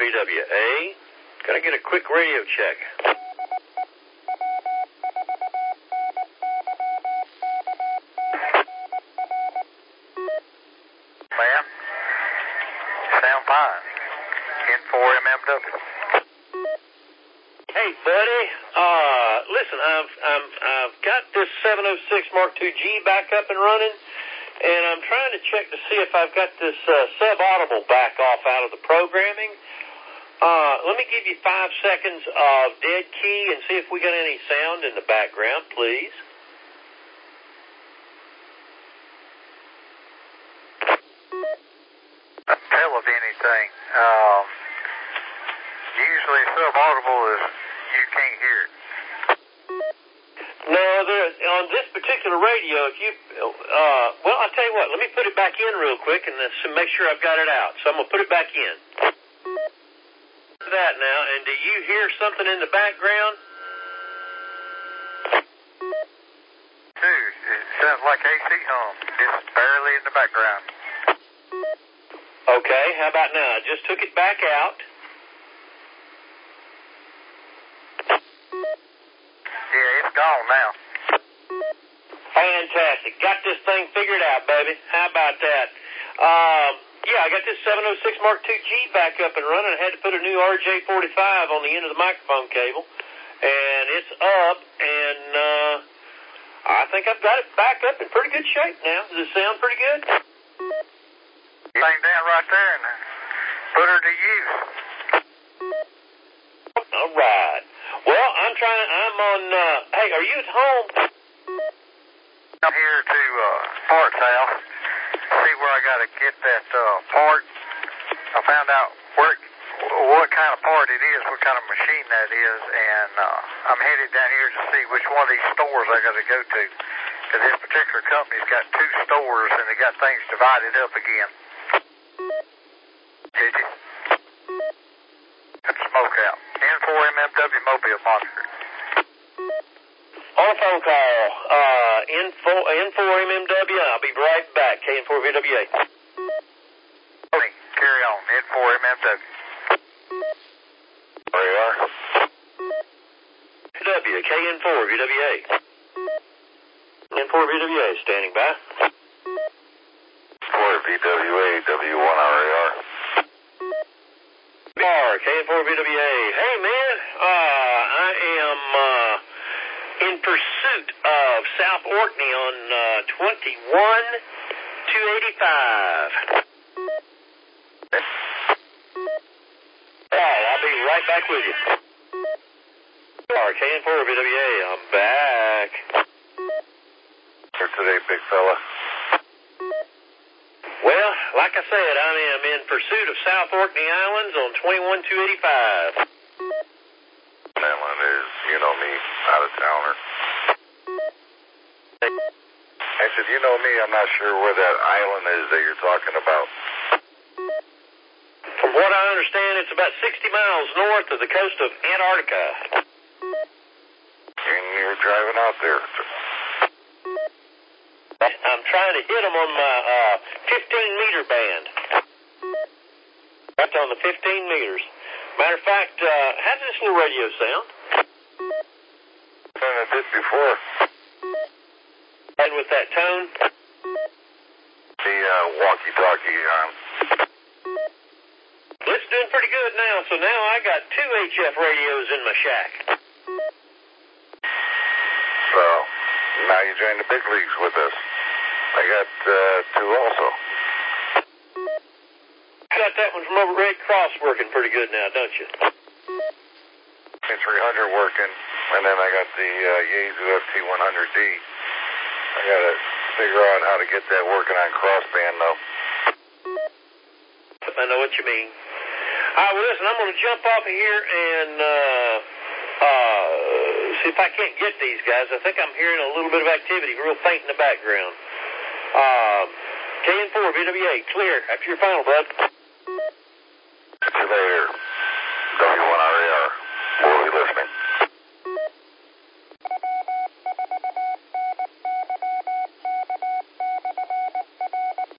VWA. Can I get a quick radio check? Ma'am, sound fine. N4MMW. Hey, buddy. Listen, I've got this 706 Mark II-G back up and running, and I'm trying to check to see if I've got this sub-audible back off out of the programming. Let me give you 5 seconds of dead key and see if we got any sound in the background, please. Tell of anything. Usually sub-audible is you can't hear it. No, on this particular radio, if you, well, I'll tell you what, let me put it back in real quick and make sure I've got it out. So I'm going to put it back in. That now, and do you hear something in the background? Dude, it sounds like AC hum, just barely in the background. Okay, how about now? I just took it back out. Yeah, it's gone now. Fantastic. Got this thing figured out, baby. How about that? Yeah, I got this 706 Mark II-G back up and running. I had to put a new RJ45 on the end of the microphone cable, and it's up, and I think I've got it back up in pretty good shape now. Does it sound pretty good? Thing down right there and put her to use. All right. Well, I'm on, hey, are you at home? I'm here to Parts House. See where I got to get that part. I found out what kind of part it is, what kind of machine that is, and I'm headed down here to see which one of these stores I got to go to. Because this particular company's got 2 stores, and they got things divided up again. Did you? Got the smoke out. N4MMW Mobile Monitor. On a phone call, N4MMW, I'll be right back, KN4VWA. Carry on, N4MMW. There you are. KN4VWA. N4VWA, standing by. 4VWA, W1RAR. KN4VWA. Hey, man, I am in pursuit of South Orkney on 21285. I'll be right back with you. KN4VWA, I'm back. For today, big fella. Well, like I said, I am in pursuit of South Orkney Islands on 21285. Island is, you know me, out of towner. I said, you know me, I'm not sure where that island is that you're talking about. From what I understand, it's about 60 miles north of the coast of Antarctica. And you're driving out there. I'm trying to hit them on my 15-meter band. That's on the 15 meters. Matter of fact, how does this little radio sound? Done it before. And with that tone? The walkie-talkie on. It's doing pretty good now, so now I got 2 HF radios in my shack. So, now you join the big leagues with us. I got 2 also. You got that one from over Red Cross working pretty good now, don't you? 300 working, and then I got the Yaesu FT100D. I got to figure out how to get that working on crossband, though. I know what you mean. All right, well, listen, I'm going to jump off of here and see if I can't get these guys. I think I'm hearing a little bit of activity, real faint in the background. KN4VWA, clear. After your final, bud. See you later. W1RAR. We'll be listening.